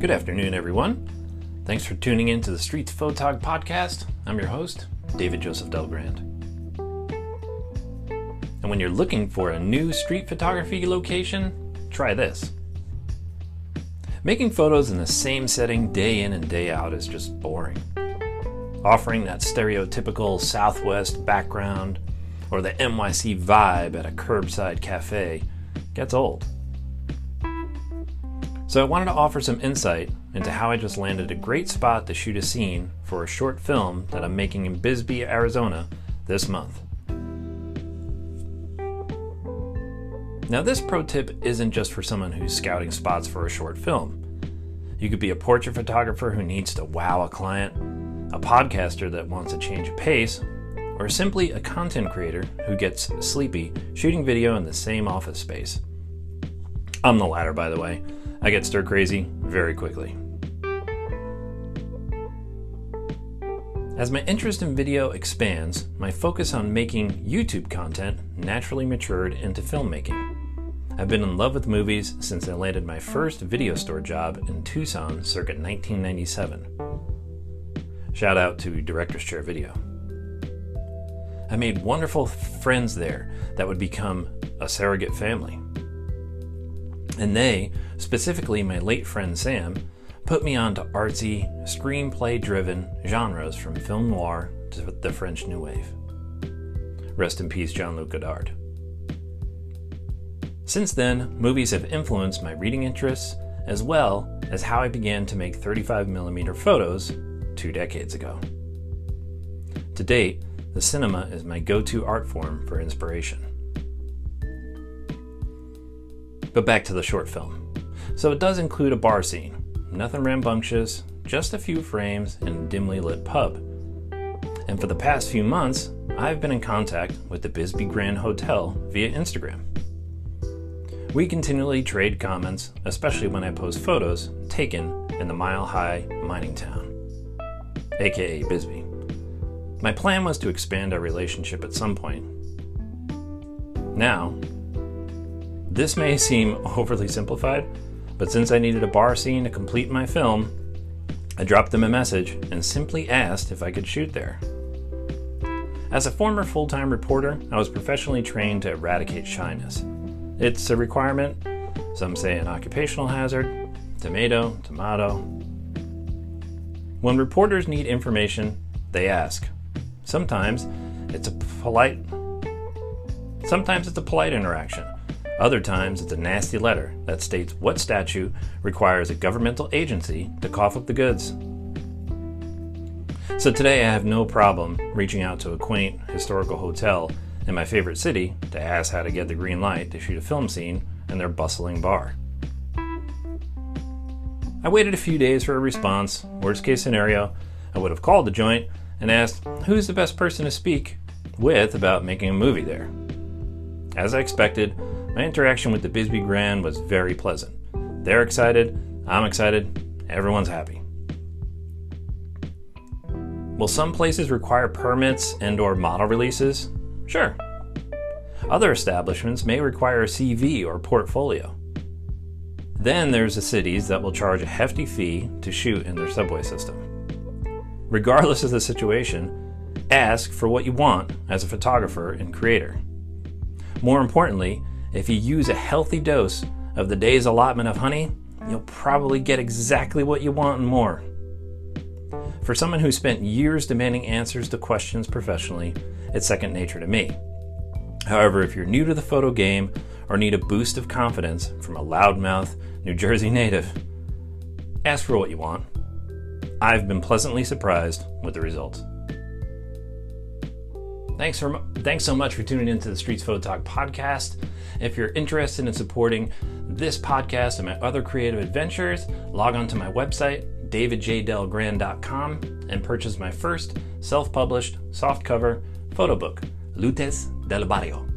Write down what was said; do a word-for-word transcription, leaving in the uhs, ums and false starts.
Good afternoon, everyone. Thanks for tuning in to the Streets Photog podcast. I'm your host, David Joseph Delgrand. And when you're looking for a new street photography location, try this. Making photos in the same setting day in and day out is just boring. Offering that stereotypical Southwest background or the N Y C vibe at a curbside cafe gets old. So I wanted to offer some insight into how I just landed a great spot to shoot a scene for a short film that I'm making in Bisbee, Arizona this month. Now this pro tip isn't just for someone who's scouting spots for a short film. You could be a portrait photographer who needs to wow a client, a podcaster that wants a change of pace, or simply a content creator who gets sleepy shooting video in the same office space. I'm the latter, by the way. I get stir crazy very quickly. As my interest in video expands, my focus on making YouTube content naturally matured into filmmaking. I've been in love with movies since I landed my first video store job in Tucson circa nineteen ninety-seven. Shout out to Director's Chair Video. I made wonderful friends there that would become a surrogate family. And they, specifically my late friend Sam, put me onto artsy, screenplay-driven genres from film noir to the French New Wave. Rest in peace, Jean-Luc Godard. Since then, movies have influenced my reading interests as well as how I began to make thirty-five millimeter photos two decades ago. To date, the cinema is my go-to art form for inspiration. But back to the short film. So it does include a bar scene. Nothing rambunctious, just a few frames in a dimly lit pub. And for the past few months, I've been in contact with the Bisbee Grand Hotel via Instagram. We continually trade comments, especially when I post photos taken in the mile-high mining town, aka Bisbee. My plan was to expand our relationship at some point. Now, this may seem overly simplified, but since I needed a bar scene to complete my film, I dropped them a message and simply asked if I could shoot there. As a former full-time reporter, I was professionally trained to eradicate shyness. It's a requirement, some say an occupational hazard, tomato, tomato. When reporters need information, they ask. Sometimes it's a polite, sometimes it's a polite interaction. Other times, it's a nasty letter that states what statute requires a governmental agency to cough up the goods. So today, I have no problem reaching out to a quaint historical hotel in my favorite city to ask how to get the green light to shoot a film scene in their bustling bar. I waited a few days for a response. Worst case scenario, I would have called the joint and asked who's the best person to speak with about making a movie there. As I expected, my interaction with the Bisbee Grand was very pleasant. They're excited, I'm excited, everyone's happy. Will some places require permits and or model releases? Sure. Other establishments may require a C V or portfolio. Then there's the cities that will charge a hefty fee to shoot in their subway system. Regardless of the situation, ask for what you want as a photographer and creator. More importantly, if you use a healthy dose of the day's allotment of honey, you'll probably get exactly what you want and more. For someone who spent years demanding answers to questions professionally, it's second nature to me. However, if you're new to the photo game or need a boost of confidence from a loudmouth New Jersey native, ask for what you want. I've been pleasantly surprised with the results. Thanks, for, thanks so much for tuning into the Streets Photog podcast. If you're interested in supporting this podcast and my other creative adventures, log on to my website, david j delgrand dot com, and purchase my first self-published softcover photo book, Lutes del Barrio.